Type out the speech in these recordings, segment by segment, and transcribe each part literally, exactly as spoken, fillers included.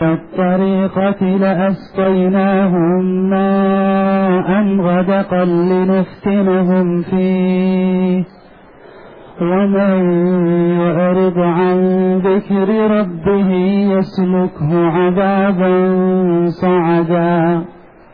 الطريقة لأسقيناهم ماء غدقا لنفتنهم فيه ومن يعرض عن ذكر ربه يسلكه عذابا صعدا.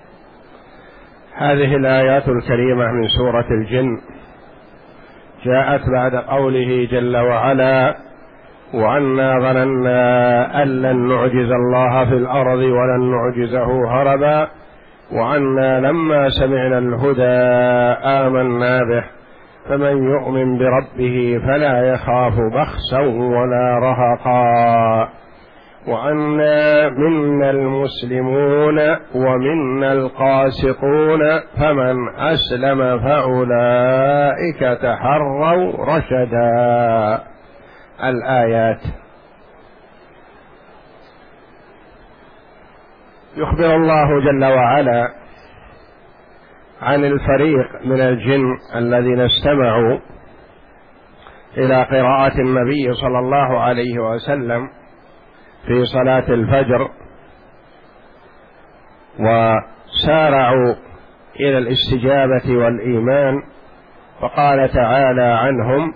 هذه الآيات الكريمة من سورة الجن جاءت بعد قوله جل وعلا: وأنا ظننا أن لن نعجز الله في الأرض ولن نعجزه هربا وأنا لما سمعنا الهدى آمنا به فمن يؤمن بربه فلا يخاف بخسا ولا رهقا وأنا منا المسلمون ومنا القاسطون فمن أسلم فأولئك تحروا رشدا. الآيات. يخبر الله جل وعلا عن الفريق من الجن الذين استمعوا إلى قراءة النبي صلى الله عليه وسلم في صلاة الفجر وسارعوا إلى الاستجابة والإيمان، فقال تعالى عنهم: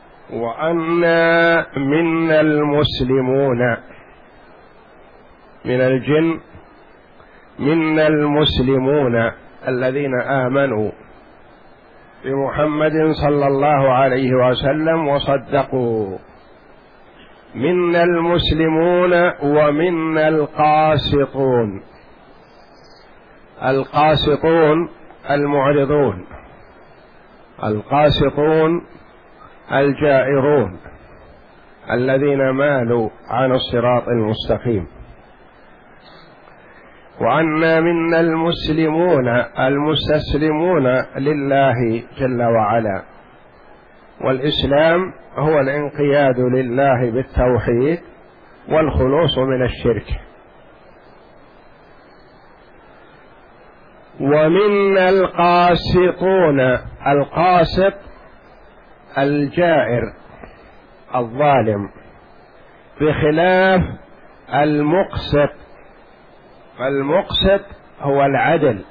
وأنا منا المسلمون. من الجن منا المسلمون الذين آمنوا بمحمد صلى الله عليه وسلم وصدقوا، منا المسلمون ومنا القاسطون. القاسطون المعرضون، القاسطون الجائرون الذين مالوا عن الصراط المستقيم. وأنا منا المسلمون المستسلمون لله جل وعلا، والإسلام هو الانقياد لله بالتوحيد والخلوص من الشرك. ومنا القاسطون، القاسط الجائر الظالم، بخلاف المقسط. المقسط هو العدل.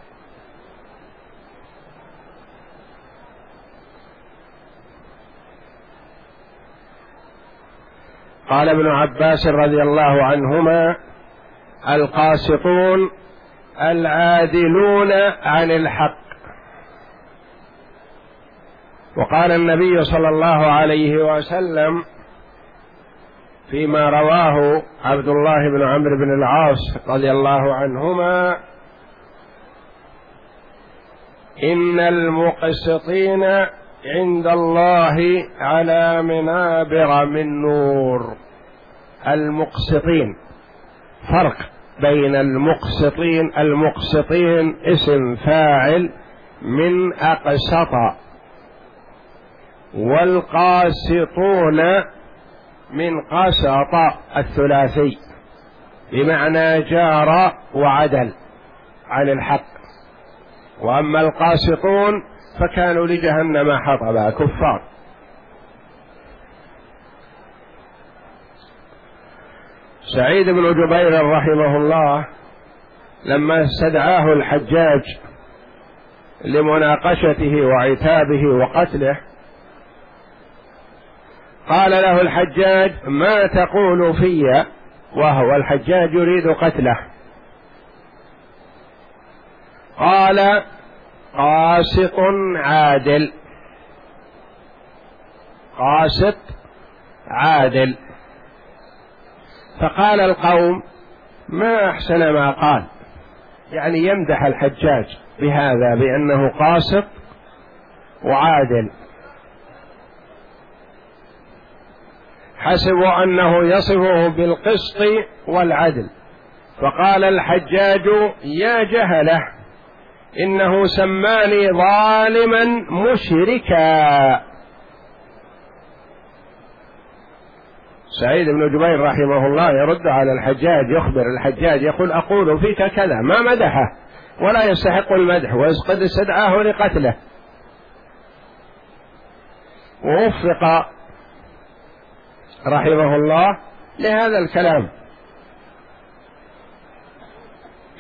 قال ابن عباس رضي الله عنهما: القاسطون العادلون عن الحق. وقال النبي صلى الله عليه وسلم فيما رواه عبد الله بن عمرو بن العاص رضي الله عنهما: إن المقسطين عند الله على منابر من نور. المقسطين، فرق بين المقسطين، المقسطين اسم فاعل من أقسط، والقاسطون من قسط الثلاثي بمعنى جار وعدل عن الحق. وأما القاسطون فكانوا لجهنم حطبا، كفار. سعيد بن جبير رحمه الله لما استدعاه الحجاج لمناقشته وعتابه وقتله، قال له الحجاج: ما تقول في؟ وهو الحجاج يريد قتله. قال: قاسط عادل. قاسط عادل. فقال القوم: ما أحسن ما قال، يعني يمدح الحجاج بهذا بأنه قاسط وعادل. حسبوا أنه يصفه بالقسط والعدل. فقال الحجاج: يا جهله، إنه سماني ظالما مشركا. سعيد بن جبير رحمه الله يرد على الحجاج، يخبر الحجاج يقول: أقول فيك كذا، ما مدحه ولا يستحق المدح، وقد استدعاه لقتله. ووفق رحمه الله لهذا الكلام.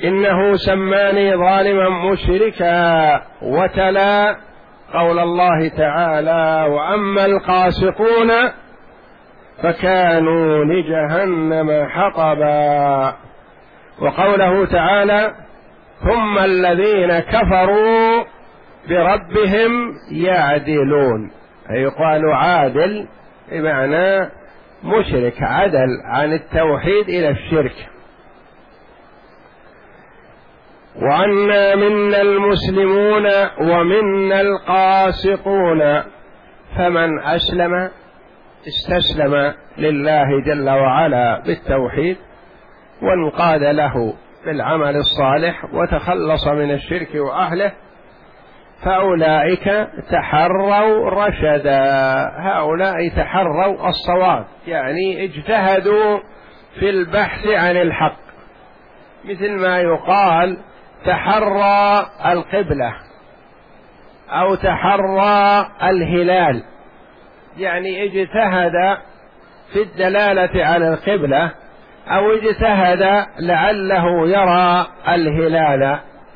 إنه سماني ظالما مشركا، وتلا قول الله تعالى: وأما القاسطون فكانوا لجهنم حطبا. وقوله تعالى: ثم الذين كفروا بربهم يعدلون، أي يقال عادل بمعنى مشرك، عدل عن التوحيد إلى الشرك. وأنا منا المسلمون ومنا القاسطون، فمن أسلم استسلم لله جل وعلا بالتوحيد وانقاد له بالعمل الصالح وتخلص من الشرك وأهله، فأولئك تحروا رشدا. هؤلاء تحروا الصواب، يعني اجتهدوا في البحث عن الحق، مثل ما يقال تحرى القبلة أو تحرى الهلال، يعني اجتهد في الدلالة على القبلة أو اجتهد لعله يرى الهلال.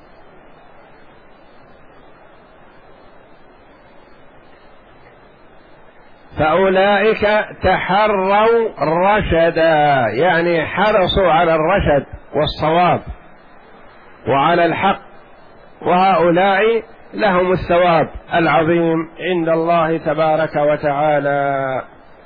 فأولئك تحروا رشدا، يعني حرصوا على الرشد والصواب وعلى الحق، وهؤلاء لهم الثواب العظيم عند الله تبارك وتعالى.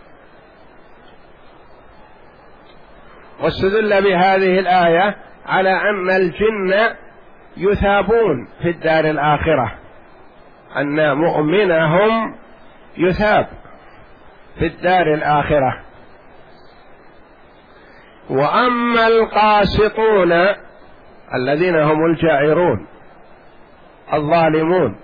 واستدل بهذه الآية على أن الجن يثابون في الدار الآخرة، أن مؤمنهم يثاب في الدار الآخرة. وأما القاسطون الذين هم الجائرون الظالمون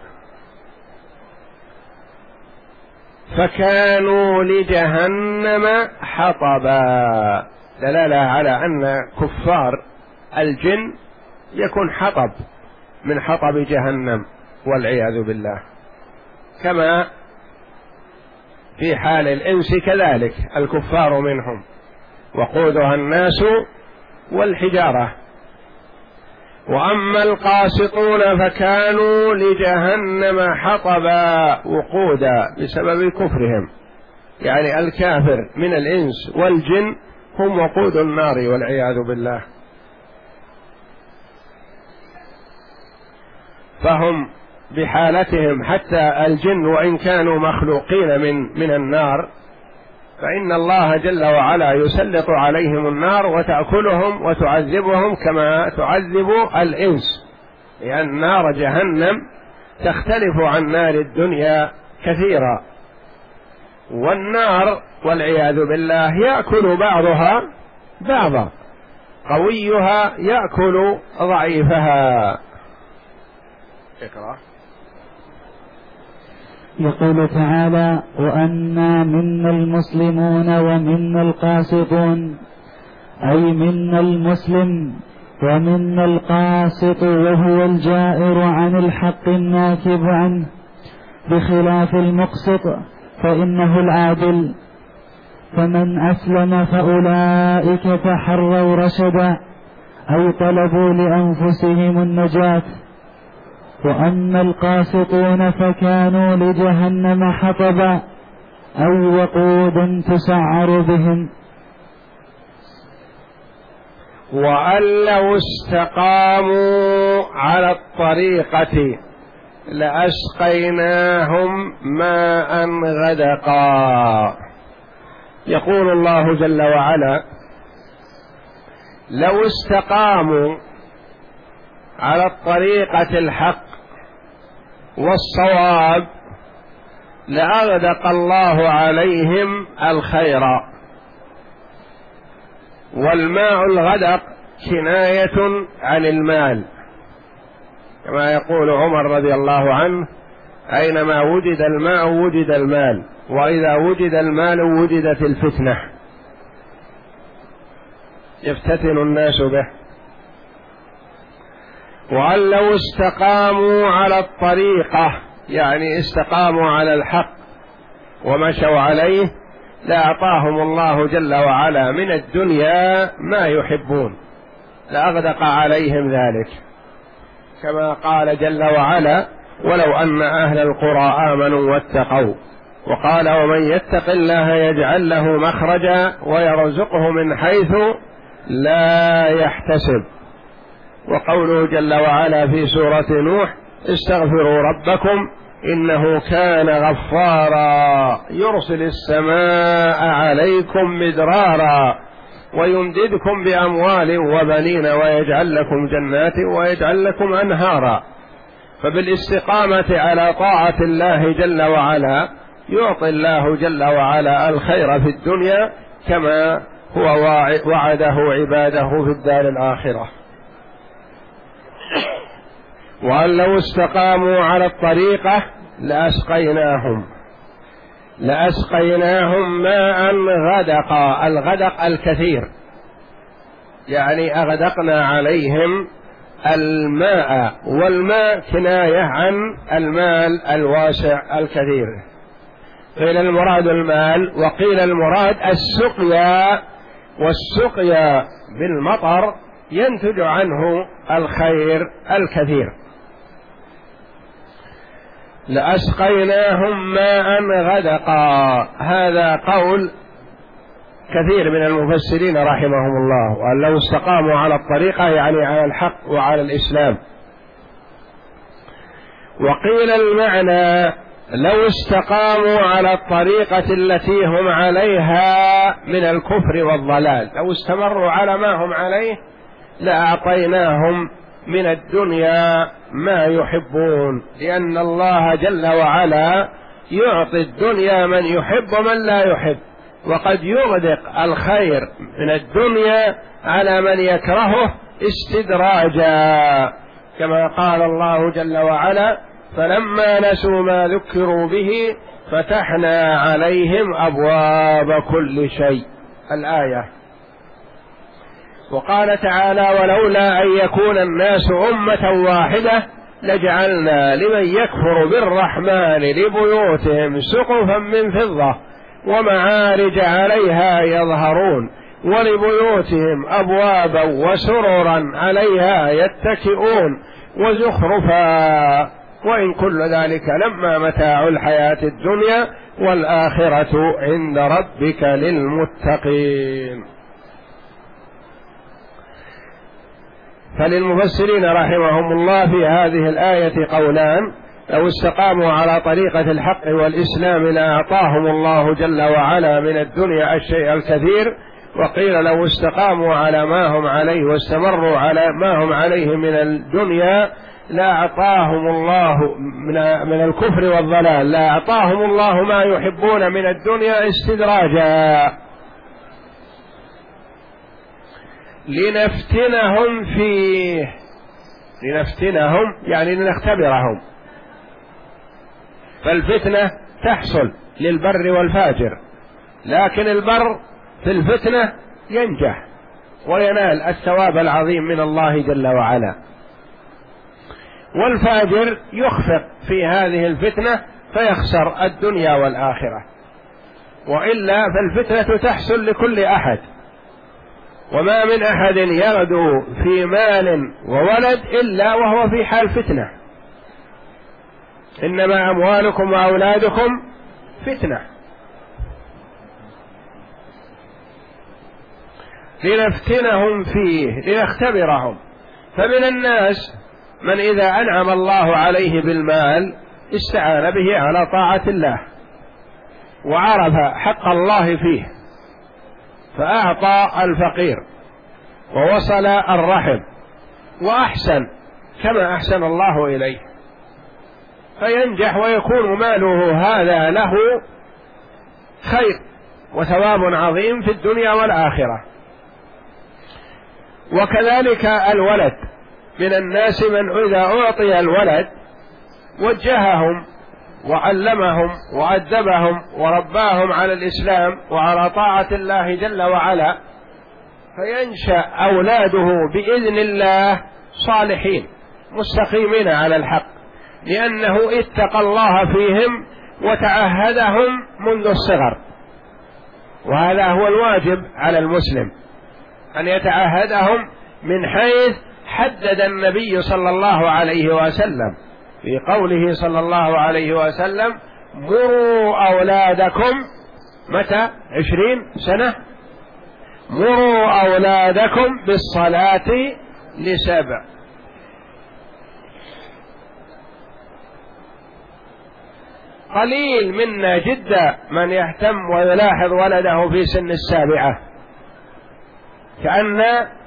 فكانوا لجهنم حطبا، دلالة على أن كفار الجن يكون حطب من حطب جهنم والعياذ بالله، كما في حال الإنس كذلك الكفار منهم وقودها الناس والحجارة. وأما القاسطون فكانوا لجهنم حطبا، وقودا بسبب كفرهم، يعني الكافر من الإنس والجن هم وقود النار والعياذ بالله. فهم بحالتهم حتى الجن وإن كانوا مخلوقين من من النار، فإن الله جل وعلا يسلط عليهم النار وتأكلهم وتعذبهم كما تعذب الإنس، لأن نار جهنم تختلف عن نار الدنيا كثيرا، والنار والعياذ بالله يأكل بعضها بعضا، قويها يأكل ضعيفها. اقرأ. يقول تعالى: وأنا منا المسلمون ومنا القاسطون، أي منا المسلم ومنا القاسط، وهو الجائر عن الحق الناكب عنه، بخلاف المقسط فإنه العادل. فمن أسلم فأولئك تحروا رشدا، أي طلبوا لأنفسهم النجاة. وأما القاسطون فكانوا لجهنم حطبا، أي وقود تسعر بهم. وأن لو استقاموا على الطريقة لأسقيناهم ماء غدقا. يقول الله جل وعلا: لو استقاموا على الطريقة الحق والصواب لأغدق الله عليهم الخير. والماء الغدق كناية عن المال، كما يقول عمر رضي الله عنه: أينما وجد الماء وجد المال، وإذا وجد المال وجدت الفتنة، يفتتن الناس به. وأن لو استقاموا على الطريقة، يعني استقاموا على الحق ومشوا عليه، لأعطاهم الله جل وعلا من الدنيا ما يحبون، لأغدق عليهم ذلك، كما قال جل وعلا: ولو أن أهل القرى آمنوا واتقوا. وقال: ومن يتق الله يجعل له مخرجا ويرزقه من حيث لا يحتسب. وقوله جل وعلا في سورة نوح: استغفروا ربكم إنه كان غفارا يرسل السماء عليكم مدرارا ويمددكم بأموال وبنين ويجعل لكم جنات ويجعل لكم أنهارا. فبالاستقامة على طاعة الله جل وعلا يعطي الله جل وعلا الخير في الدنيا كما هو وعده عباده في الدار الآخرة. وأن لو استقاموا على الطريقة لأسقيناهم لأسقيناهم ماء غدقا. الغدق الكثير، يعني أغدقنا عليهم الماء، والماء كناية عن المال الواسع الكثير. قيل المراد المال، وقيل المراد السقيا، والسقيا بالمطر ينتج عنه الخير الكثير. لأسقيناهم ماء غدقا، هذا قول كثير من المفسرين رحمهم الله، وأن لو استقاموا على الطريقة يعني على الحق وعلى الإسلام. وقيل المعنى لو استقاموا على الطريقة التي هم عليها من الكفر والضلال، لو استمروا على ما هم عليه لأعطيناهم من الدنيا ما يحبون، لأن الله جل وعلا يعطي الدنيا من يحب ومن لا يحب، وقد يغدق الخير من الدنيا على من يكرهه استدراجا، كما قال الله جل وعلا: فلما نسوا ما ذكروا به فتحنا عليهم أبواب كل شيء، الآية. وقال تعالى: ولولا أن يكون الناس أمة واحدة لجعلنا لمن يكفر بالرحمن لبيوتهم سقفا من فضة ومعارج عليها يظهرون ولبيوتهم أبوابا وسررا عليها يتكئون وزخرفا وإن كل ذلك لما متاع الحياة الدنيا والآخرة عند ربك للمتقين. فللمفسرين رحمهم الله في هذه الآية قولان: لو استقاموا على طريقة الحق والإسلام لأعطاهم الله جل وعلا من الدنيا الشيء الكثير. وقيل لو استقاموا على ما هم عليه واستمروا على ما هم عليه من الدنيا لأعطاهم الله من الكفر والضلال، لأعطاهم الله ما يحبون من الدنيا استدراجا لنفتنهم فيه. لنفتنهم يعني لنختبرهم، فالفتنة تحصل للبر والفاجر، لكن البر في الفتنة ينجح وينال الثواب العظيم من الله جل وعلا، والفاجر يخفق في هذه الفتنة فيخسر الدنيا والآخرة. وإلا فالفتنة تحصل لكل أحد، وما من أحد يغدو في مال وولد إلا وهو في حال فتنة، إنما أموالكم وأولادكم فتنة. لنفتنهم فيه لنختبرهم. فمن الناس من إذا أنعم الله عليه بالمال استعان به على طاعة الله وعرف حق الله فيه فأعطى الفقير ووصل الرحم وأحسن كما أحسن الله إليه، فينجح ويكون ماله هذا له خير وثواب عظيم في الدنيا والآخرة. وكذلك الولد، من الناس من إذا أعطي الولد وجههم وعلمهم وأدبهم ورباهم على الإسلام وعلى طاعة الله جل وعلا، فينشأ أولاده بإذن الله صالحين مستقيمين على الحق، لأنه اتقى الله فيهم وتعهدهم منذ الصغر. وهذا هو الواجب على المسلم، أن يتعهدهم من حيث حدد النبي صلى الله عليه وسلم في قوله صلى الله عليه وسلم: مروا أولادكم متى؟ عشرين سنة. مروا أولادكم بالصلاة لسبع. قليل منا جدا من يهتم ويلاحظ ولده في سن السابعة، كأن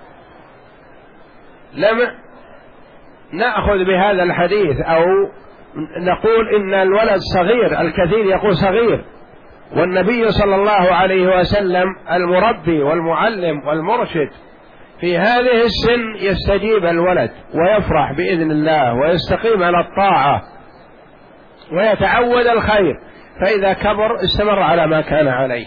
لم نأخذ بهذا الحديث أو نقول إن الولد صغير. الكثير يقول صغير، والنبي صلى الله عليه وسلم المربي والمعلم والمرشد في هذه السن يستجيب الولد ويفرح بإذن الله ويستقيم على الطاعة ويتعود الخير، فإذا كبر استمر على ما كان عليه.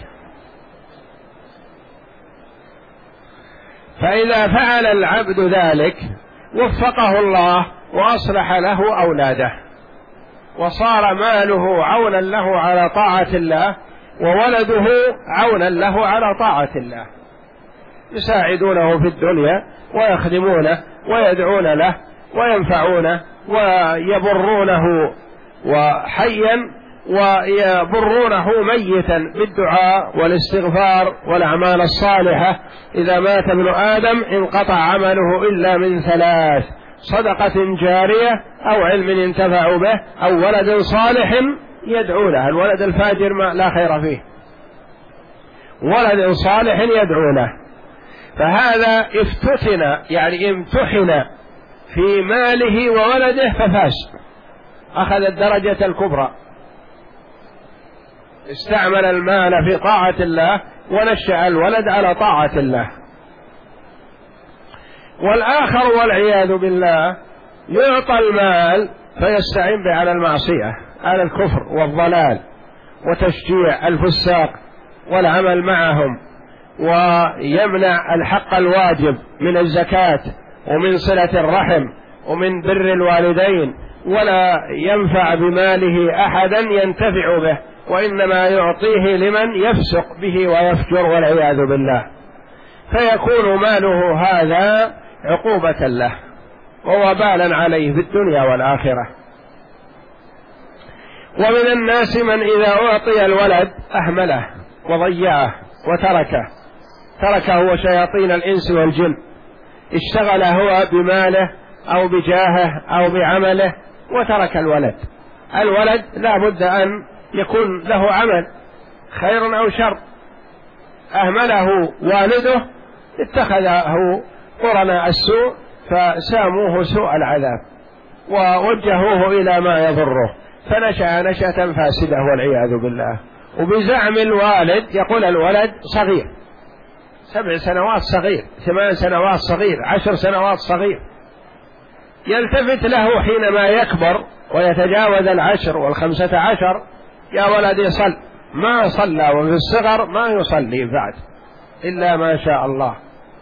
فإذا فعل العبد ذلك وفقه الله وأصلح له أولاده، وصار ماله عونا له على طاعة الله، وولده عونا له على طاعة الله، يساعدونه في الدنيا ويخدمونه ويدعون له وينفعونه ويبرونه وحيا ويبرونه ميتا بالدعاء والاستغفار والأعمال الصالحة. إذا مات ابن آدم انقطع عمله إلا من ثلاث: صدقة جارية أو علم ينتفع به أو ولد صالح يدعو له. الولد الفاجر ما لا خير فيه، ولد صالح يدعو له. فهذا افتتن يعني امتحن في ماله وولده ففاز، أخذ الدرجة الكبرى، استعمل المال في طاعة الله ونشأ الولد على طاعة الله. والآخر والعياذ بالله يعطى المال فيستعين به على المعصية، على الكفر والضلال وتشجيع الفساق والعمل معهم، ويمنع الحق الواجب من الزكاة ومن صلة الرحم ومن بر الوالدين، ولا ينفع بماله أحدا ينتفع به، وإنما يعطيه لمن يفسق به ويفجر والعياذ بالله. فيكون ماله هذا عقوبة له ووبالا عليه في الدنيا والآخرة. ومن الناس من إذا أعطي الولد أهمله وضيعه وتركه، تركه وشياطين الإنس والجن، اشتغل هو بماله أو بجاهه أو بعمله وترك الولد. الولد لا بد أن يكون له عمل خير أو شر، أهمله والده اتخذه قرناء السوء فساموه سوء العذاب ووجهوه إلى ما يضره، فنشأ نشأة فاسدة والعياذ بالله. وبزعم الوالد يقول الولد صغير، سبع سنوات صغير، ثمان سنوات صغير، عشر سنوات صغير، يلتفت له حينما يكبر ويتجاوز العشر والخمسة عشر: يا ولدي صل. ما صلى، وفي الصغر ما يصلي بعد إلا ما شاء الله.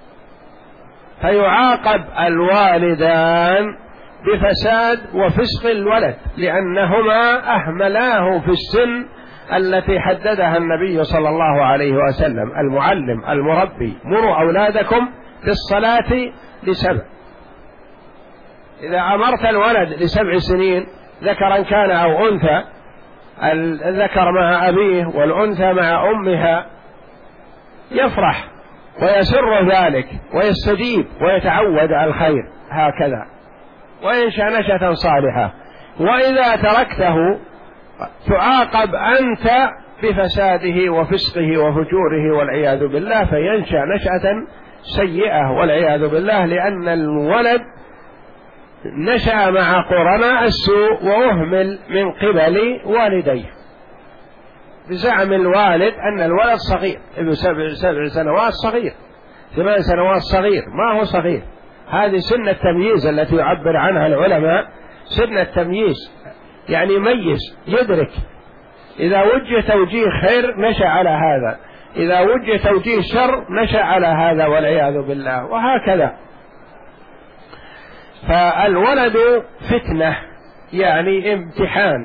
فيعاقب الوالدان بفساد وفسق الولد، لأنهما أهملاه في السن التي حددها النبي صلى الله عليه وسلم. المعلم المربي: مروا أولادكم بالصلاة لسبع. إذا أمرت الولد لسبع سنين ذكرا كان أو أنثى، الذكر مع أبيه والأنثى مع أمها، يفرح ويسر ذلك ويستجيب ويتعود على الخير هكذا وينشأ نشأة صالحة. وإذا تركته تعاقب أنت بفساده وفسقه وفجوره والعياذ بالله، فينشأ نشأة سيئة والعياذ بالله، لأن الولد نشأ مع قرناء السوء وأهمل من قبل والديه بزعم الوالد أن الولد صغير، ابن سبع, سبع سنوات صغير، ثمان سنوات صغير، ما هو صغير. هذه سن التمييز التي يعبر عنها العلماء، سن التمييز يعني يميز يدرك. إذا وجه توجيه خير نشأ على هذا، إذا وجه توجيه شر نشأ على هذا والعياذ بالله، وهكذا. فالولد فتنة يعني امتحان،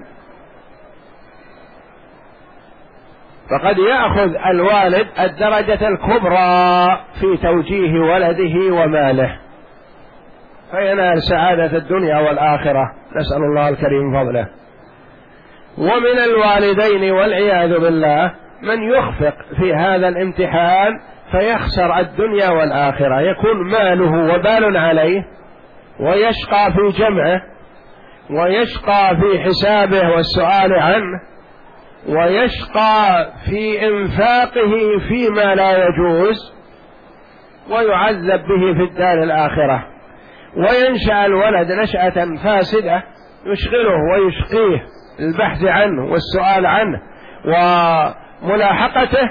فقد يأخذ الوالد الدرجة الكبرى في توجيه ولده وماله، فينال سعادة الدنيا والآخرة، نسأل الله الكريم فضله. ومن الوالدين والعياذ بالله من يخفق في هذا الامتحان فيخسر الدنيا والآخرة، يكون ماله وبال عليه، ويشقى في جمعه، ويشقى في حسابه والسؤال عنه، ويشقى في إنفاقه فيما لا يجوز، ويعذب به في الدار الآخرة. وينشأ الولد نشأة فاسدة يشغله ويشقيه البحث عنه والسؤال عنه وملاحقته،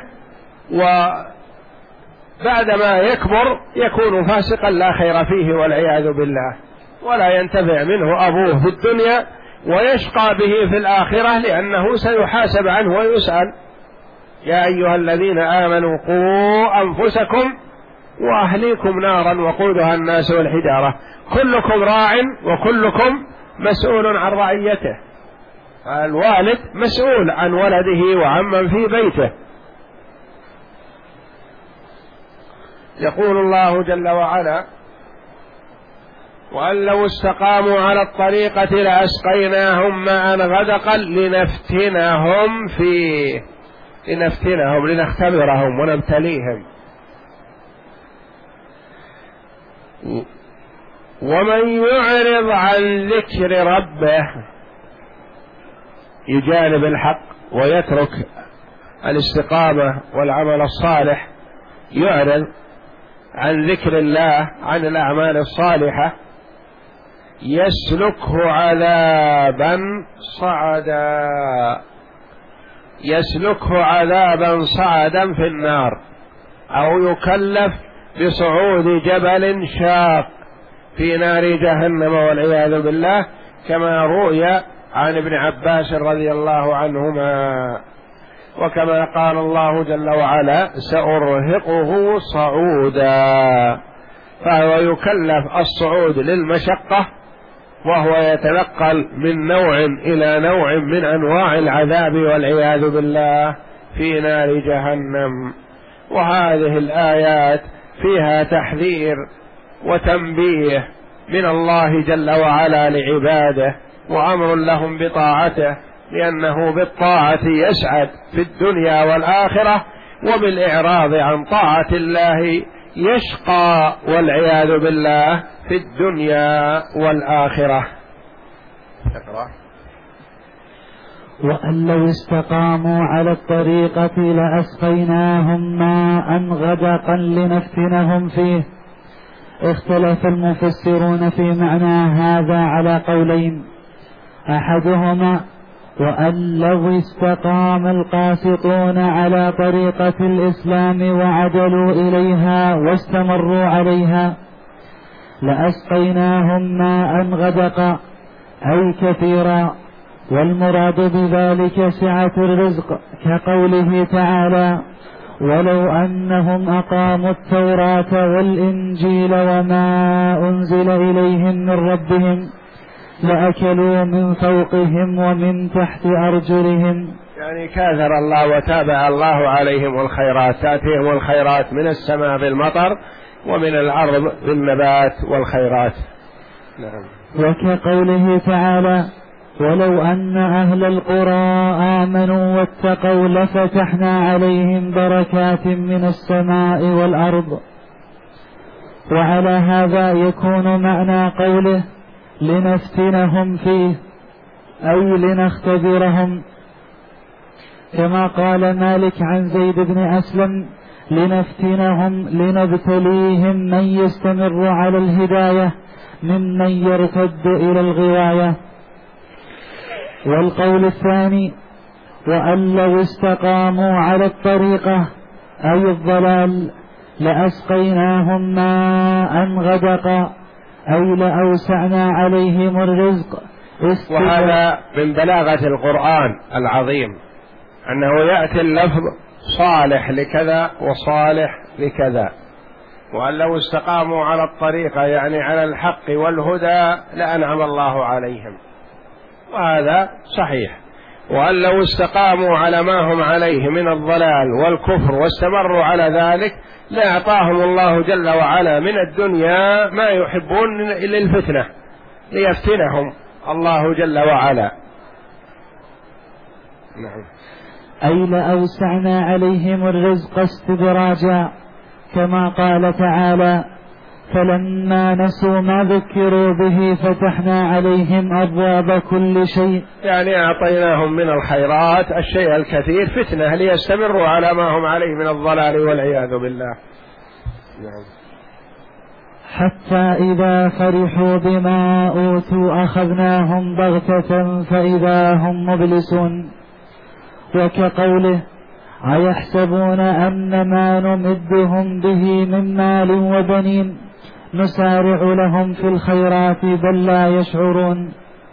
وبعدما يكبر يكون فاسقا لا خير فيه والعياذ بالله، ولا ينتفع منه أبوه في الدنيا، ويشقى به في الآخرة لأنه سيحاسب عنه ويسأل. يا أيها الذين آمنوا قوا أنفسكم وأهليكم نارا وقودها الناس والحجارة كلكم راع وكلكم مسؤول عن رعيته. الوالد مسؤول عن ولده وعمن في بيته. يقول الله جل وعلا: وأن لو استقاموا على الطريقة لأسقيناهم ماء غدقا لنفتنهم فيه، لنفتنهم لنختبرهم ونبتليهم. ومن يعرض عن ذكر ربه، يجانب الحق ويترك الاستقامة والعمل الصالح، يعرض عن ذكر الله عن الأعمال الصالحة، يسلكه عذابا صعدا، يسلكه عذابا صعدا في النار، أو يكلف بصعود جبل شاق في نار جهنم والعياذ بالله، كما روي عن ابن عباس رضي الله عنهما. وكما قال الله جل وعلا: سأرهقه صعودا، فهو يكلف الصعود للمشقة، وهو يتنقل من نوع إلى نوع من أنواع العذاب والعياذ بالله في نار جهنم. وهذه الآيات فيها تحذير وتنبيه من الله جل وعلا لعباده، وأمر لهم بطاعته، لأنه بالطاعة يسعد في الدنيا والآخرة، وبالإعراض عن طاعة الله يشقى والعياذ بالله في الدنيا والآخرة. وأن لو استقاموا على الطريقة لأسقيناهم ماء غدقا لنفتنهم فيه. اختلف المفسرون في معنى هذا على قولين: أحدهما وأن لو استقام القاسطون على طريقة الإسلام وعدلوا إليها واستمروا عليها لأسقيناهم ماء غدقا أي كثيرا، والمراد بذلك سعة الرزق، كقوله تعالى: ولو أنهم أقاموا التوراة والإنجيل وما أنزل إليهم من ربهم لأكلوا من فوقهم ومن تحت أرجلهم. يعني كاثر الله وتابع الله عليهم الخيرات، تأتيهم الخيرات من السماء بالمطر ومن الأرض بالنبات والخيرات. نعم. وكقوله تعالى: ولو أن أهل القرى آمنوا واتقوا لفتحنا عليهم بركات من السماء والأرض. وعلى هذا يكون معنى قوله لنفتنهم فيه أي لنختبرهم، كما قال مالك عن زيد بن أسلم: لنفتنهم لنبتليهم من يستمر على الهداية ممن يرتد إلى الغواية. والقول الثاني: وأن لو استقاموا على الطريقة أي الضلال لأسقيناهم ماء غدقا أي لأوسعنا عليهم الرزق. وهذا من بلاغة القرآن العظيم أنه يأتي اللفظ صالح لكذا وصالح لكذا. وأن لو استقاموا على الطريقة يعني على الحق والهدى لأنعم الله عليهم، وهذا صحيح. وأن لو استقاموا على ما هم عليه من الضلال والكفر واستمروا على ذلك لأعطاهم الله جل وعلا من الدنيا ما يحبون للفتنة ليفتنهم الله جل وعلا. نعم. أي لأوسعنا عليهم الرزق استدراجا، كما قال تعالى: فلما نسوا ما ذكروا به فتحنا عليهم أبواب كل شيء، يعني أعطيناهم من الخيرات الشيء الكثير فتنة ليستمروا على ما هم عليه من الضلال والعياذ بالله. نعم. حتى إذا فرحوا بما أوتوا أخذناهم بغتة فإذا هم مبلسون. وكقوله: أيحسبون أن ما نمدهم به من مال وبنين نسارع لهم في الخيرات بل لا يشعرون.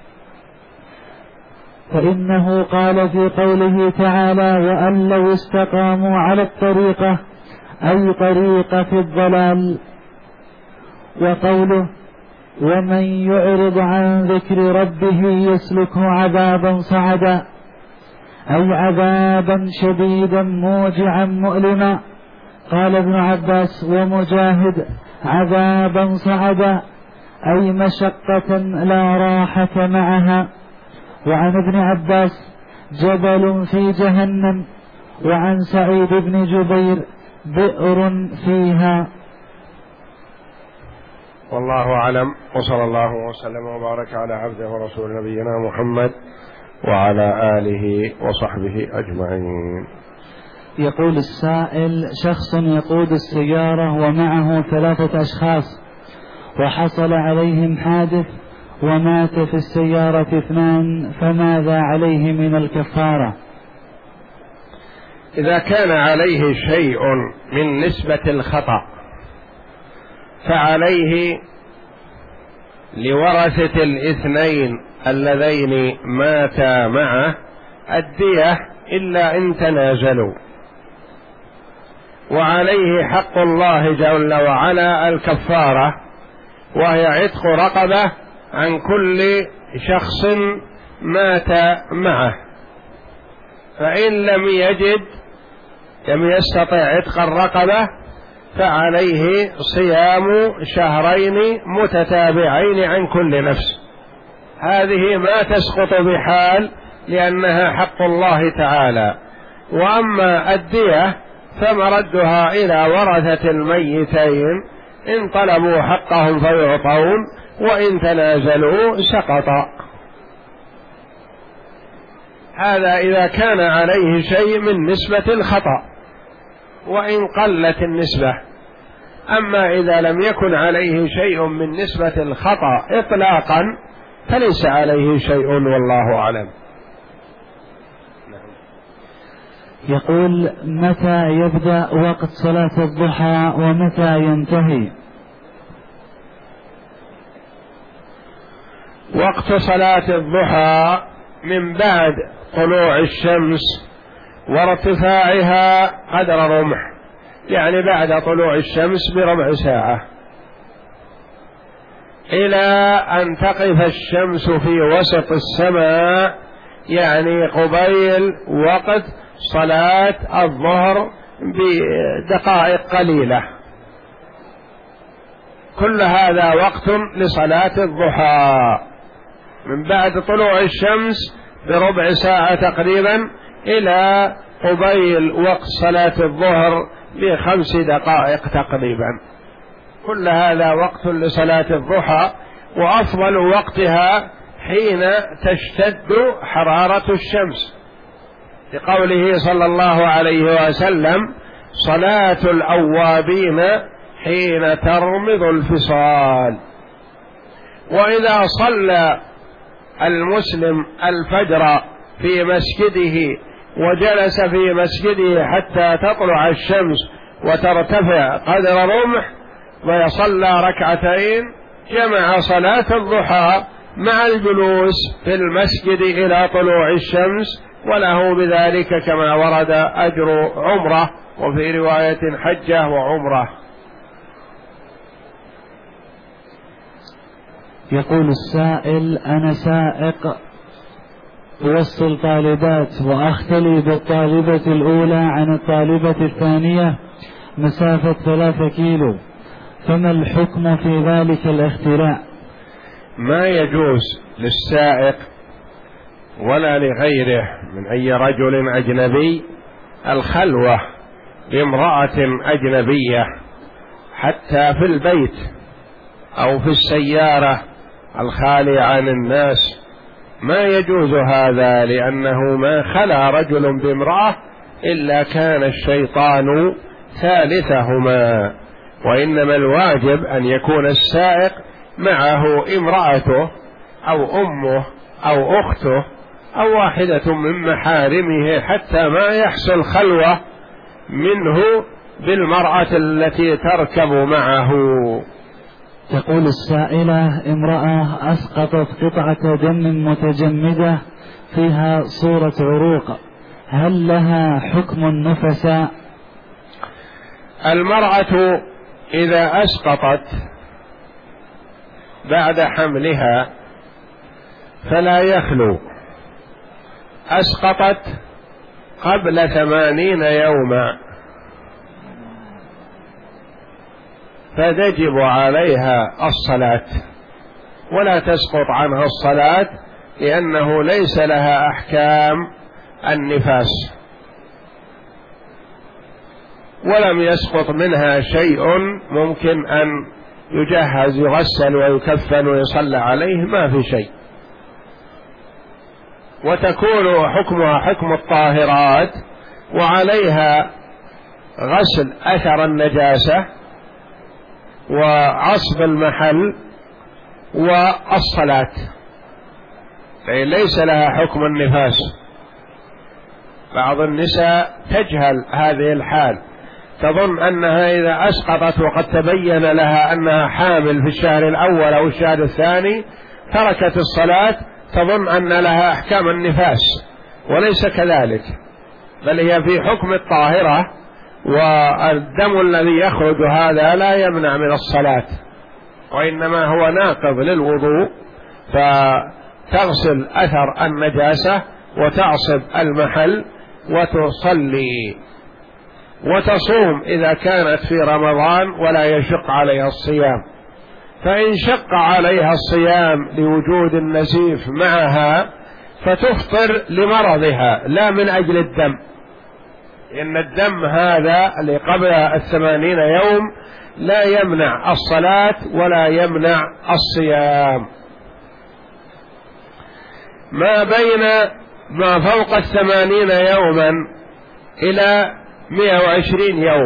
فإنه قال في قوله تعالى: وأن لو استقاموا على الطريقة، أي طريقة في الضلال. وقوله: ومن يعرض عن ذكر ربه يسلكه عذابا صعدا، أي عذابا شديدا موجعا مؤلما. قال ابن عباس ومجاهد: عذابا صعدا، أي مشقة لا راحة معها. وعن ابن عباس: جبل في جهنم. وعن سعيد بن جبير: بئر فيها. والله أعلم، وصلى الله وسلم وبارك على عبده ورسول نبينا محمد وعلى آله وصحبه أجمعين. يقول السائل: شخص يقود السيارة ومعه ثلاثة أشخاص وحصل عليهم حادث ومات في السيارة اثنان، فماذا عليه من الكفارة؟ إذا كان عليه شيء من نسبة الخطأ فعليه لورثة الاثنين اللذين ماتا معه الدية إلا إن تنازلوا، وعليه حق الله جل وعلا الكفارة، وهي عتق رقبة عن كل شخص مات معه. فإن لم يجد لم يستطع عتق الرقبة فعليه صيام شهرين متتابعين عن كل نفس. هذه ما تسقط بحال لأنها حق الله تعالى. وأما الدية فمردها إلى ورثة الميتين، إن طلبوا حقهم فيعطون، وإن تنازلوا سقط. هذا إذا كان عليه شيء من نسبة الخطأ وإن قلت النسبة. أما إذا لم يكن عليه شيء من نسبة الخطأ إطلاقا فليس عليه شيء والله أعلم. يقول: متى يبدأ وقت صلاة الضحى ومتى ينتهي؟ وقت صلاة الضحى من بعد طلوع الشمس وارتفاعها قدر رمح، يعني بعد طلوع الشمس بربع ساعة، إلى أن تقف الشمس في وسط السماء، يعني قبيل وقت صلاة الظهر بدقائق قليلة. كل هذا وقت لصلاة الضحى من بعد طلوع الشمس بربع ساعة تقريبا إلى قبيل وقت صلاة الظهر بخمس دقائق تقريبا. كل هذا وقت لصلاة الضحى، وأفضل وقتها حين تشتد حرارة الشمس، لقوله صلى الله عليه وسلم: صلاة الأوابين حين ترمض الفصال. وإذا صلى المسلم الفجر في مسجده وجلس في مسجده حتى تطلع الشمس وترتفع قدر رمح ويصلى ركعتين، جمع صلاة الضحى مع الجلوس في المسجد إلى طلوع الشمس، وله بذلك كما ورد أجر عمرة، وفي رواية حجة وعمرة. يقول السائل: أنا سائق أوصل طالبات وأختلي بالطالبة الأولى عن الطالبة الثانية مسافة ثلاثة كيلو، فما الحكم في ذلك الاختلاء؟ ما يجوز للسائق ولا لغيره من أي رجل أجنبي الخلوة بامرأة أجنبية حتى في البيت أو في السيارة الخالية عن الناس، ما يجوز هذا، لأنه ما خلا رجل بامرأة إلا كان الشيطان ثالثهما، وإنما الواجب أن يكون السائق معه امرأته أو أمه أو أخته أو واحدة من محارمه حتى ما يحصل خلوة منه بالمرأة التي تركب معه. تقول السائلة: امرأة أسقطت قطعة دم متجمدة فيها صورة عروق، هل لها حكم النفساء؟ المرأة إذا أسقطت بعد حملها فلا يخلو، أسقطت قبل ثمانين يوما فتجب عليها الصلاة ولا تسقط عنها الصلاة، لأنه ليس لها أحكام النفاس ولم يسقط منها شيء ممكن أن يجهز يغسل ويكفن ويصلى عليه، ما في شيء، وتكون حكمها حكم الطاهرات، وعليها غسل أثر النجاسة وعصب المحل والصلاة، فإن ليس لها حكم النفاس. بعض النساء تجهل هذه الحال، تظن أنها إذا أسقطت وقد تبين لها أنها حامل في الشهر الأول أو الشهر الثاني تركت الصلاة، تظن أن لها أحكام النفاس، وليس كذلك، بل هي في حكم الطاهرة، والدم الذي يخرج هذا لا يمنع من الصلاة، وإنما هو ناقض للوضوء، فتغسل أثر النجاسة وتعصب المحل وتصلي وتصوم إذا كانت في رمضان ولا يشق عليها الصيام. فإن شق عليها الصيام لوجود النزيف معها فتفطر لمرضها لا من أجل الدم، إن الدم هذا اللي قبل الثمانين يوم لا يمنع الصلاة ولا يمنع الصيام. ما بين ما فوق الثمانين يوما إلى مئة وعشرين يوم،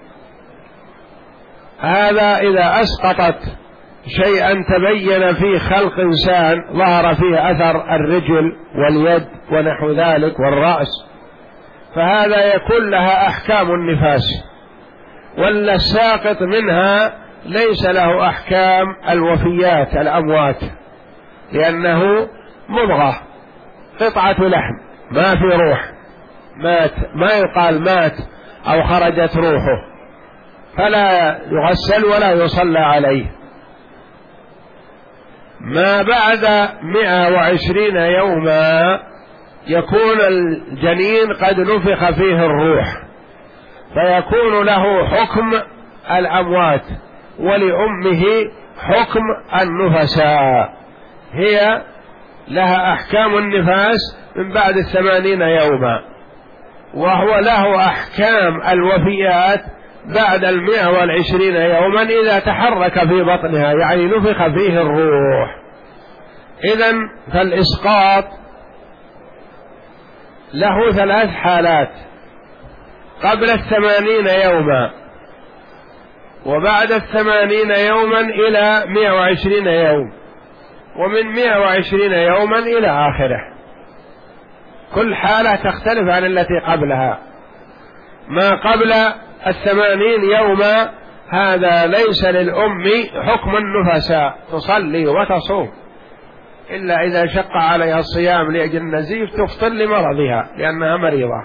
هذا إذا أسقطت شيئا تبين في خلق إنسان ظهر فيه أثر الرجل واليد ونحو ذلك والرأس، فهذا يكون لها أحكام النفاس، ولا الساقط منها ليس له أحكام الوفيات الأموات، لأنه مضغة قطعة لحم ما في روح، مات ما يقال مات أو خرجت روحه، فلا يغسل ولا يصلى عليه. ما بعد مئة وعشرين يوما يكون الجنين قد نفخ فيه الروح، فيكون له حكم الأموات ولأمه حكم النفساء، هي لها أحكام النفاس من بعد الثمانين يوما، وهو له أحكام الوفيات بعد المئة والعشرين يوما إذا تحرك في بطنها، يعني نفخ فيه الروح. إذن فالإسقاط له ثلاث حالات: قبل الثمانين يوما، وبعد الثمانين يوما إلى مئة وعشرين يوم، ومن مئة وعشرين يوما إلى آخره. كل حالة تختلف عن التي قبلها. ما قبل الثمانين يوما هذا ليس للأم حكم النفساء، تصلي وتصوم، إلا إذا شق عليها الصيام لأجل النزيف تفطر لمرضها لأنها مريضة.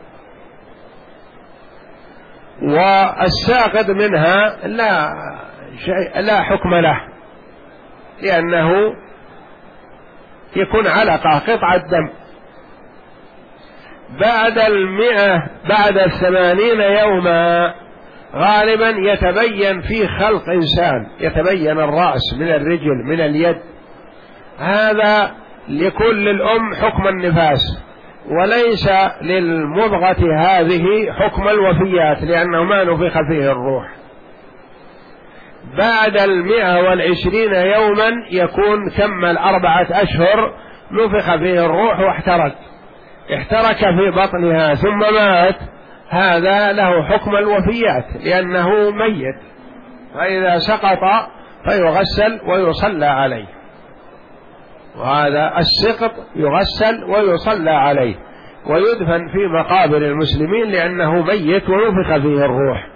والساقط منها لا شيء لا حكم له، لأنه يكون علقة قطعة دم بعد المئة بعد الثمانين يوما غالبا يتبين في خلق إنسان، يتبين الرأس من الرجل من اليد. هذا لكل الأم حكم النفاس، وليس للمضغة هذه حكم الوفيات، لأنه ما نفخ فيه الروح. بعد المئة والعشرين يوما يكون كمل أربعة أشهر نفخ فيه الروح واحترق احترك في بطنها ثم مات، هذا له حكم الوفيات لأنه ميت، فإذا سقط فيغسل ويصلى عليه، وهذا السقط يغسل ويصلى عليه ويدفن في مقابر المسلمين لأنه ميت ونفخ فيه الروح.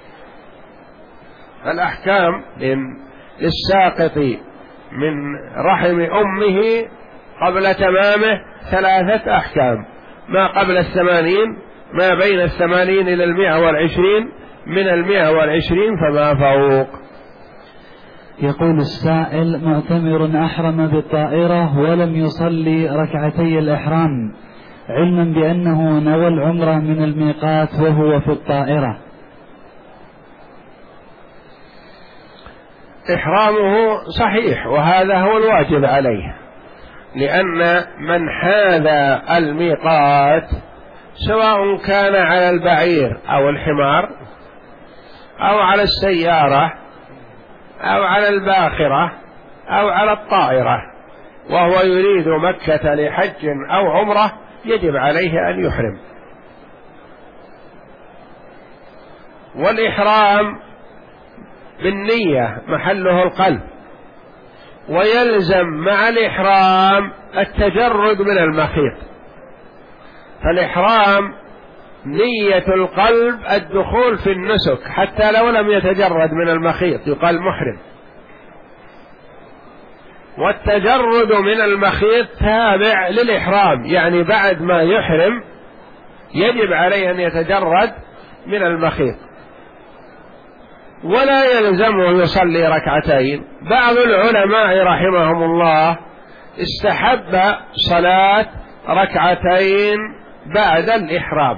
الأحكام للساقط من رحم أمه قبل تمامه ثلاثة أحكام: ما قبل الثمانين، ما بين الثمانين إلى المئة والعشرين، من المئة والعشرين فما فوق. يقول السائل: معتمر أحرم بالطائرة ولم يصلي ركعتي الإحرام علما بأنه نوى العمرة من الميقات وهو في الطائرة. إحرامه صحيح، وهذا هو الواجب عليه، لأن من حاذ الميقات سواء كان على البعير أو الحمار أو على السيارة أو على الباخرة أو على الطائرة وهو يريد مكة لحج أو عمرة يجب عليه أن يحرم. والإحرام بالنية محله القلب، ويلزم مع الإحرام التجرد من المخيط، فالإحرام نية القلب الدخول في النسك حتى لو لم يتجرد من المخيط يقال محرم، والتجرد من المخيط تابع للإحرام، يعني بعد ما يحرم يجب عليه أن يتجرد من المخيط، ولا يلزمه يصلي ركعتين. بعض العلماء رحمهم الله استحب صلاة ركعتين بعد الإحرام،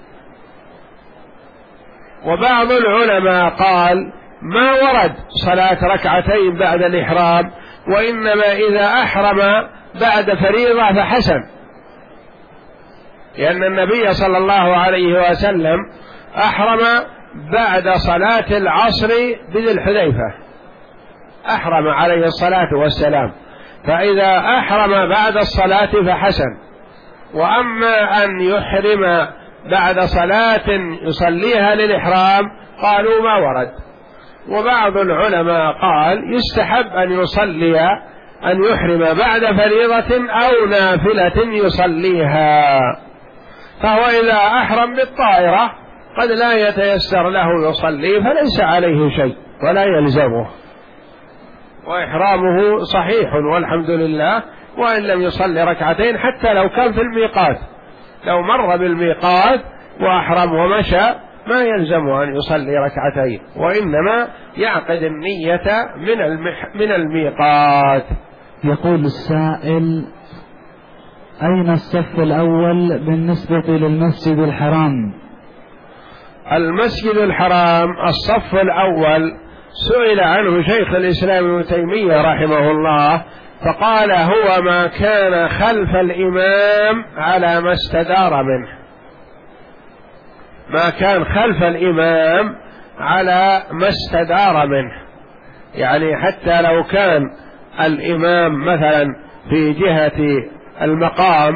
وبعض العلماء قال ما ورد صلاة ركعتين بعد الإحرام، وإنما إذا أحرم بعد فريضة فحسن، لأن النبي صلى الله عليه وسلم أحرم بعد صلاة العصر بذي الحليفة، أحرم عليه الصلاة والسلام، فإذا أحرم بعد الصلاة فحسن. وأما أن يحرم بعد صلاة يصليها للإحرام قالوا ما ورد. وبعض العلماء قال يستحب أن يصلي أن يحرم بعد فريضة أو نافلة يصليها، فهو إذا أحرم بالطائرة قد لا يتيسر له يصلي فليس عليه شيء ولا يلزمه، وإحرامه صحيح والحمد لله، وإن لم يصلي ركعتين حتى لو كان في الميقات، لو مر بالميقات وأحرم ومشى ما يلزمه أن يصلي ركعتين، وإنما يعقد النية من المح من الميقات. يقول السائل: أين الصف الأول بالنسبة للمسجد الحرام؟ المسجد الحرام الصف الأول سئل عنه شيخ الإسلام ابن تيمية رحمه الله فقال هو ما كان خلف الإمام على ما استدار منه، ما كان خلف الإمام على ما استدار منه، يعني حتى لو كان الإمام مثلا في جهة المقام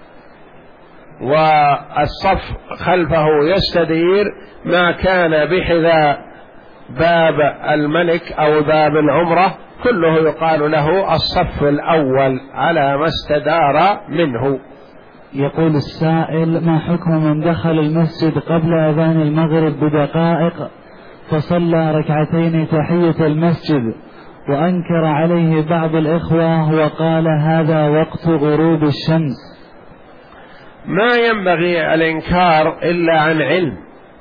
والصف خلفه يستدير، ما كان بحذاء باب الملك أو باب العمرة كله يقال له الصف الأول على ما استدار منه. يقول السائل: ما حكم من دخل المسجد قبل أذان المغرب بدقائق فصلى ركعتين تحية المسجد وأنكر عليه بعض الإخوة وقال هذا وقت غروب الشمس؟ ما ينبغي الإنكار إلا عن علم،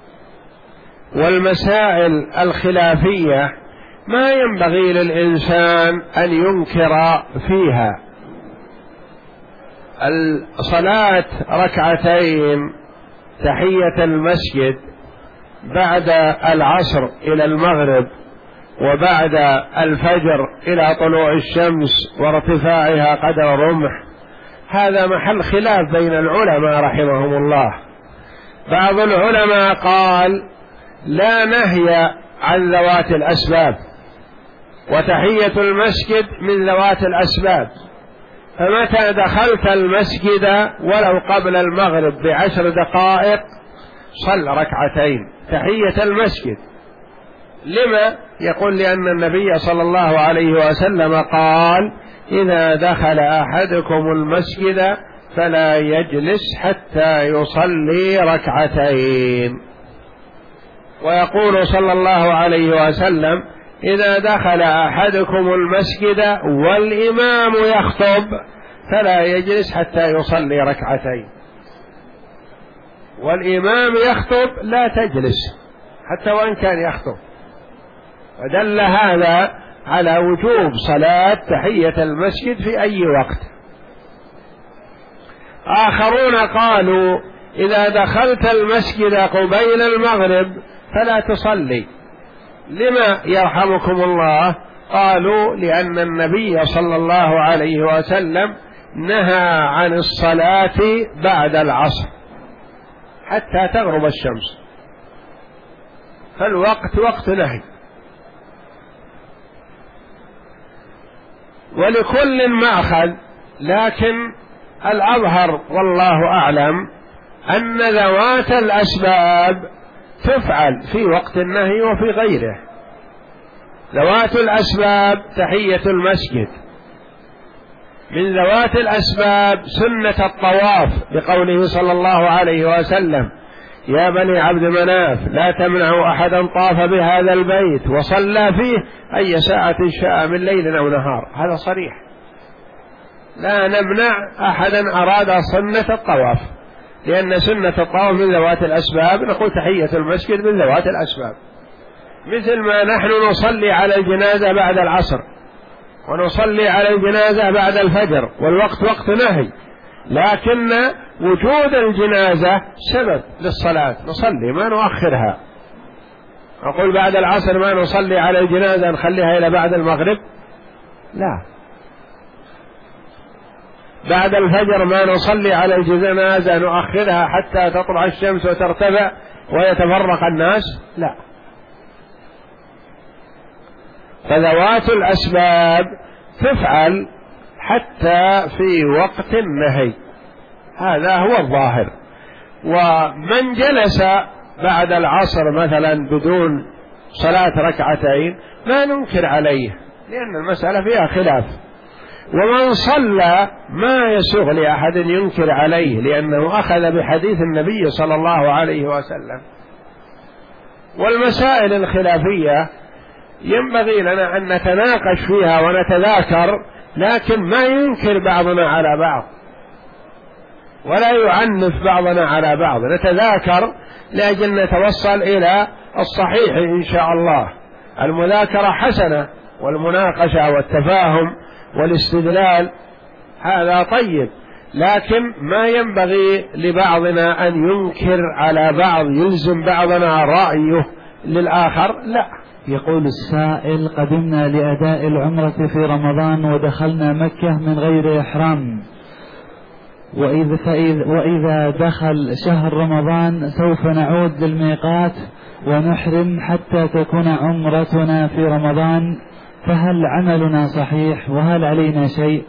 والمسائل الخلافية ما ينبغي للإنسان أن ينكر فيها، صلاة ركعتين تحية المسجد بعد العصر إلى المغرب وبعد الفجر إلى طلوع الشمس وارتفاعها قدر رمح، هذا محل خلاف بين العلماء رحمهم الله. بعض العلماء قال لا نهي عن ذوات الأسباب، وتحية المسجد من ذوات الأسباب، فمتى دخلت المسجد ولو قبل المغرب بعشر دقائق صل ركعتين تحية المسجد. لما؟ يقول لأن النبي صلى الله عليه وسلم قال إذا دخل أحدكم المسجد فلا يجلس حتى يصلي ركعتين. ويقول صلى الله عليه وسلم إذا دخل أحدكم المسجد والإمام يخطب فلا يجلس حتى يصلي ركعتين. والإمام يخطب لا تجلس حتى وإن كان يخطب. ودل هذا على وجوب صلاة تحية المسجد في أي وقت. آخرون قالوا إذا دخلت المسجد قبيل المغرب فلا تصلي. لما يرحمكم الله؟ قالوا لأن النبي صلى الله عليه وسلم نهى عن الصلاة بعد العصر حتى تغرب الشمس، فالوقت وقت نهي. ولكل مأخذ، لكن الأظهر والله أعلم أن ذوات الأسباب تفعل في وقت النهي وفي غيره. ذوات الأسباب تحية المسجد، من ذوات الأسباب سنة الطواف بقوله صلى الله عليه وسلم يا بني عبد مناف لا تمنعوا أحدا طاف بهذا البيت وصلى فيه أي ساعة شاء من ليل أو نهار. هذا صريح، لا نمنع أحدا أراد سنة الطواف، لأن سنة الطواف من ذوات الأسباب. نقول تحية المسجد من ذوات الأسباب، مثل ما نحن نصلي على الجنازة بعد العصر ونصلي على الجنازة بعد الفجر، والوقت وقت نهي، لكن وجود الجنازة سبب للصلاة، نصلي ما نؤخرها. أقول بعد العصر ما نصلي على الجنازة نخليها إلى بعد المغرب، لا. بعد الفجر ما نصلي على الجنازة نؤخرها حتى تطلع الشمس وترتفع ويتفرق الناس، لا. فذوات الأسباب تفعل حتى في وقت النهي، هذا هو الظاهر. ومن جلس بعد العصر مثلا بدون صلاة ركعتين ما ننكر عليه، لأن المسألة فيها خلاف. ومن صلى ما يسوغ لأحد ينكر عليه، لأنه أخذ بحديث النبي صلى الله عليه وسلم. والمسائل الخلافية ينبغي لنا أن نتناقش فيها ونتذاكر، لكن ما ينكر بعضنا على بعض ولا يعنف بعضنا على بعض، نتذاكر لأجل نتوصل إلى الصحيح إن شاء الله. المذاكرة حسنة، والمناقشة والتفاهم والاستدلال هذا طيب، لكن ما ينبغي لبعضنا أن ينكر على بعض، يلزم بعضنا رأيه للآخر، لا. يقول السائل قدمنا لأداء العمرة في رمضان ودخلنا مكة من غير إحرام، وإذا, فإذا وإذا دخل شهر رمضان سوف نعود للميقات ونحرم حتى تكون عمرتنا في رمضان، فهل عملنا صحيح وهل علينا شيء؟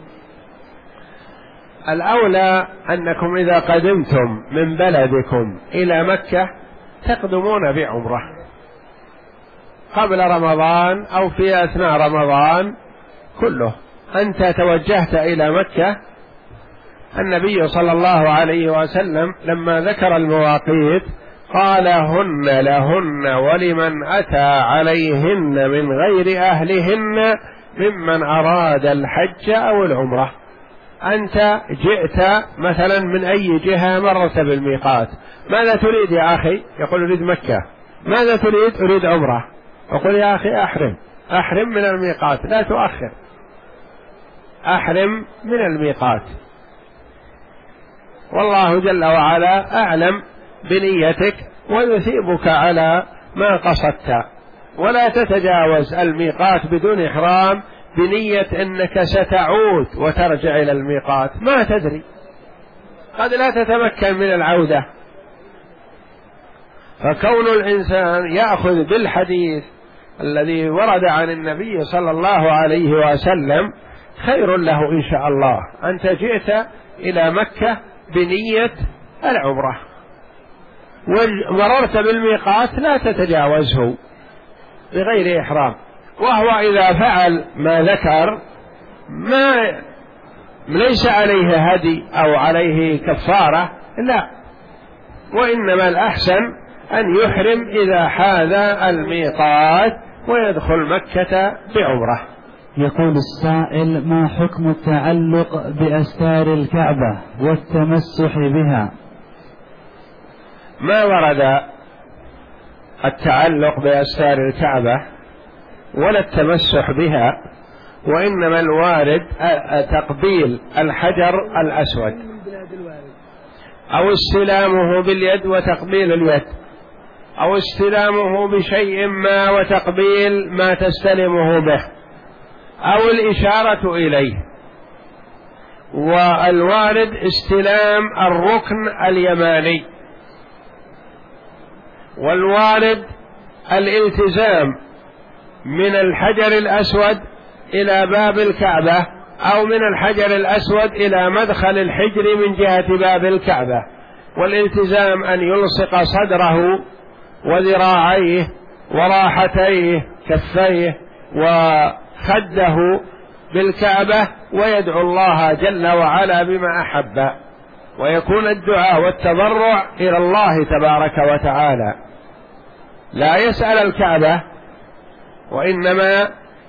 الأولى أنكم إذا قدمتم من بلدكم إلى مكة تقدمون بعمرة قبل رمضان أو في أثناء رمضان كله. أنت توجهت إلى مكة، النبي صلى الله عليه وسلم لما ذكر المواقيت قال هن لهن ولمن أتى عليهن من غير أهلهن ممن أراد الحج أو العمرة. أنت جئت مثلا من أي جهة مرت بالميقات، ماذا تريد يا أخي؟ يقول أريد مكة. ماذا تريد؟ أريد عمرة. أقول يا أخي أحرم أحرم من الميقات، لا تؤخر، أحرم من الميقات. والله جل وعلا أعلم بنيتك ويثيبك على ما قصدت. ولا تتجاوز الميقات بدون إحرام بنية أنك ستعود وترجع إلى الميقات، ما تدري، قد لا تتمكن من العودة. فكون الإنسان يأخذ بالحديث الذي ورد عن النبي صلى الله عليه وسلم خير له إن شاء الله. أنت جئت إلى مكة بنية العمرة ومررت بالميقات لا تتجاوزه بغير إحرام، وهو إذا فعل ما ذكر ما ليس عليه هدي أو عليه كفارة، لا، وإنما الأحسن أن يحرم إذا حاذى الميقات ويدخل مكة بعمرة. يقول السائل: ما حكم التعلق بأستار الكعبة والتمسح بها؟ ما ورد التعلق بأستار الكعبة ولا التمسح بها، وإنما الوارد تقبيل الحجر الأسود أو استلامه باليد وتقبيل اليد، أو استلامه بشيء ما وتقبيل ما تستلمه به، أو الإشارة إليه. والوارد استلام الركن اليماني، والوارد الالتزام من الحجر الأسود إلى باب الكعبة أو من الحجر الأسود إلى مدخل الحجر من جهة باب الكعبة، والالتزام أن يلصق صدره وذراعيه وراحتيه كفيه وخده بالكعبة ويدعو الله جل وعلا بما أحب، ويكون الدعاء والتضرع إلى الله تبارك وتعالى، لا يسأل الكعبة وإنما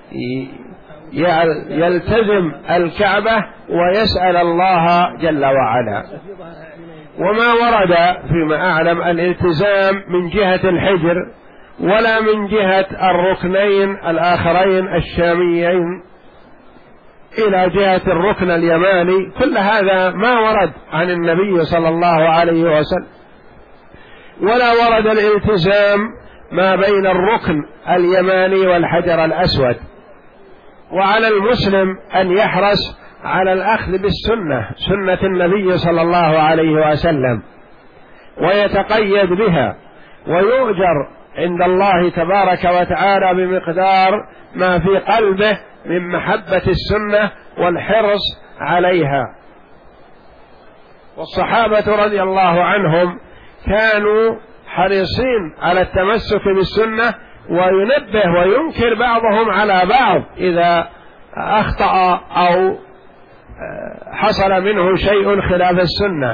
يلتزم الكعبة ويسأل الله جل وعلا. وما ورد فيما أعلم الالتزام من جهة الحجر ولا من جهة الركنين الآخرين الشاميين إلى جهة الركن اليماني، كل هذا ما ورد عن النبي صلى الله عليه وسلم. ولا ورد الالتزام ما بين الركن اليماني والحجر الأسود. وعلى المسلم أن يحرص على الأخذ بالسنة، سنة النبي صلى الله عليه وسلم، ويتقيد بها، ويؤجر عند الله تبارك وتعالى بمقدار ما في قلبه من محبة السنة والحرص عليها. والصحابة رضي الله عنهم كانوا حريصين على التمسك بالسنة، وينبه وينكر بعضهم على بعض إذا أخطأ أو حصل منه شيء خلاف السنة.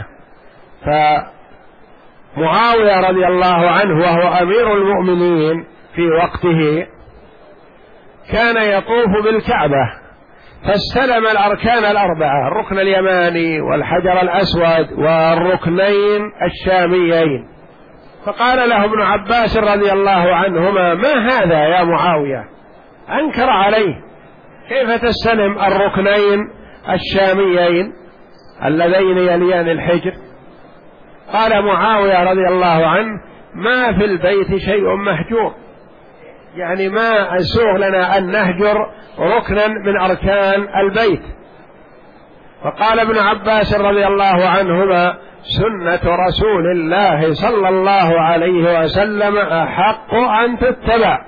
فمعاوية رضي الله عنه وهو أمير المؤمنين في وقته كان يطوف بالكعبة، فاستلم الأركان الأربعة، الركن اليماني والحجر الأسود والركنين الشاميين، فقال له ابن عباس رضي الله عنهما: ما هذا يا معاوية؟ أنكر عليه: كيف تستلم الركنين الشاميين اللذين يليان الحجر؟ قال معاوية رضي الله عنه: ما في البيت شيء مهجور، يعني ما أسوغ لنا أن نهجر ركنا من أركان البيت. فقال ابن عباس رضي الله عنهما: سنة رسول الله صلى الله عليه وسلم أحق أن تتبع.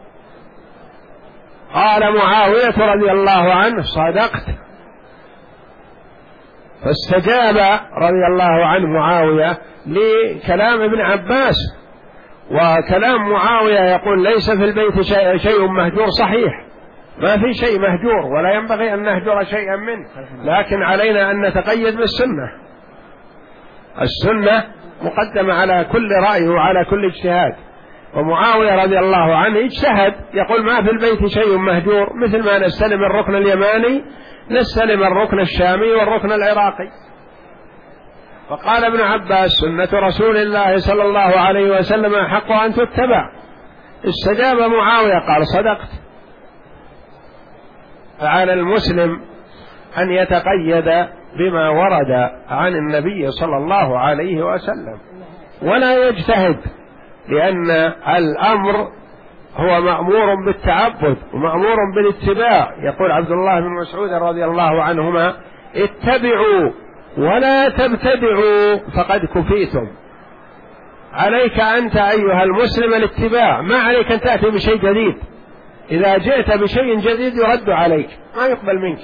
قال معاوية رضي الله عنه: صدقت. فاستجاب رضي الله عنه معاوية لكلام ابن عباس، وكلام معاوية يقول ليس في البيت شيء, شيء مهجور، صحيح، ما في شيء مهجور ولا ينبغي أن نهجر شيئا منه، لكن علينا أن نتقيد بالسنة. السنة مقدمة على كل رأي وعلى كل اجتهاد. ومعاوية رضي الله عنه اجتهد، يقول ما في البيت شيء مهجور، مثل ما نستلم الركن اليماني نستلم الركن الشامي والركن العراقي. فقال ابن عباس: سنة رسول الله صلى الله عليه وسلم حق أن تتبع. استجاب معاوية قال: صدقت. فعلى المسلم أن يتقيد بما ورد عن النبي صلى الله عليه وسلم، ولا يجتهد، لأن الأمر هو مأمور بالتعبد ومأمور بالاتباع. يقول عبد الله بن مسعود رضي الله عنهما: اتبعوا ولا تبتدعوا فقد كفيتم. عليك أنت أيها المسلم الاتباع، ما عليك أن تأتي بشيء جديد. إذا جئت بشيء جديد يرد عليك، ما يقبل منك.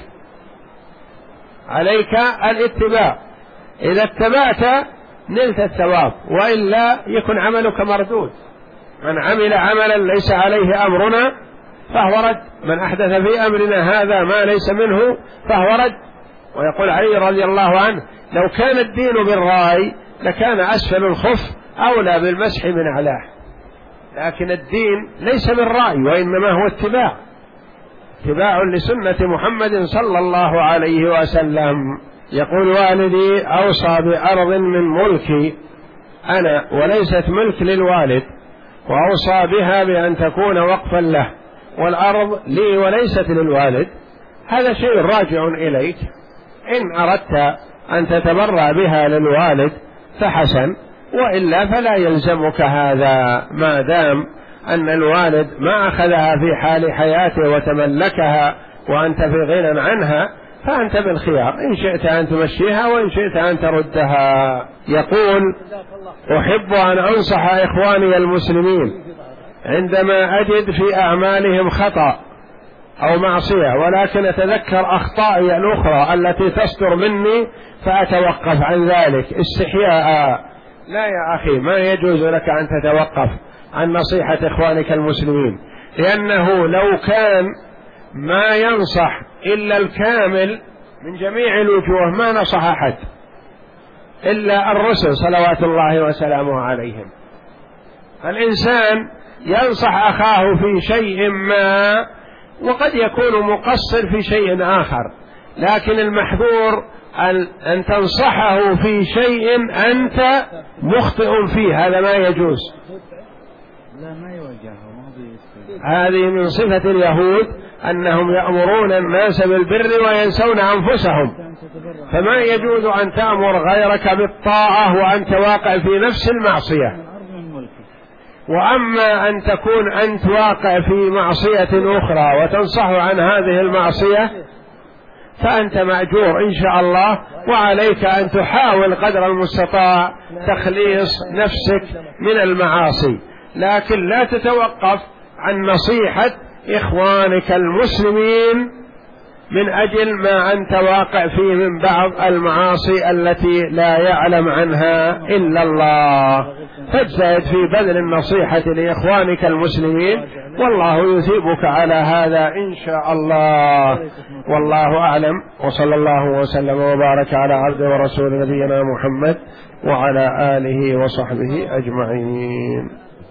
عليك الاتباع، إذا اتبعت نلت الثواب، وإلا يكن عملك مردود. من عمل عملا ليس عليه أمرنا فهو رد، من أحدث في أمرنا هذا ما ليس منه فهو رد. ويقول علي رضي الله عنه: لو كان الدين بالرأي لكان أسفل الخف أولى بالمسح من أعلاه. لكن الدين ليس بالرأي، وإنما هو اتباع، اتباع لسنة محمد صلى الله عليه وسلم. يقول: والدي أوصى بأرض من ملكي أنا وليست ملك للوالد، وأوصى بها بأن تكون وقفا له، والأرض لي وليست للوالد. هذا شيء راجع إليك، إن أردت أن تتبرع بها للوالد فحسن، وإلا فلا يلزمك هذا، ما دام أن الوالد ما أخذها في حال حياته وتملكها وأنت في غنى عنها، فأنت بالخيار، إن شئت أن تمشيها وإن شئت أن تردها. يقول: أحب أن أنصح إخواني المسلمين عندما أجد في أعمالهم خطأ أو معصية، ولكن أتذكر أخطائي الأخرى التي تصدر مني فأتوقف عن ذلك استحياء. لا يا أخي، ما يجوز لك أن تتوقف عن نصيحة إخوانك المسلمين، لأنه لو كان ما ينصح إلا الكامل من جميع الوجوه ما نصح أحد إلا الرسل صلوات الله وسلامه عليهم. الإنسان ينصح أخاه في شيء ما، وقد يكون مقصر في شيء آخر، لكن المحذور أن تنصحه في شيء أنت مخطئ فيه، هذا ما يجوز. هذه من صفة اليهود أنهم يأمرون الناس بالبر وينسون أنفسهم، فما يجوز أن تأمر غيرك بالطاعة وأنت واقع في نفس المعصية. وأما أن تكون أنت واقع في معصية أخرى وتنصح عن هذه المعصية فأنت مأجور إن شاء الله، وعليك أن تحاول قدر المستطاع تخليص نفسك من المعاصي، لكن لا تتوقف عن نصيحة إخوانك المسلمين من أجل ما أنت واقع فيه من بعض المعاصي التي لا يعلم عنها إلا الله. فاجتهد في بذل النصيحة لإخوانك المسلمين، والله يثيبك على هذا إن شاء الله. والله أعلم، وصلى الله وسلم وبارك على عبده ورسول نبينا محمد وعلى آله وصحبه أجمعين.